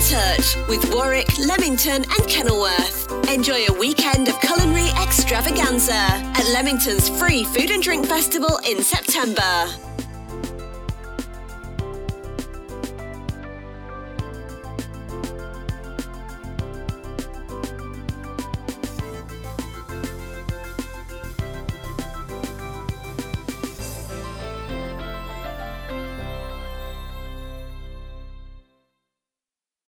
Touch with Warwick, Leamington and Kenilworth. Enjoy a weekend of culinary extravaganza at Leamington's free food and drink festival in September.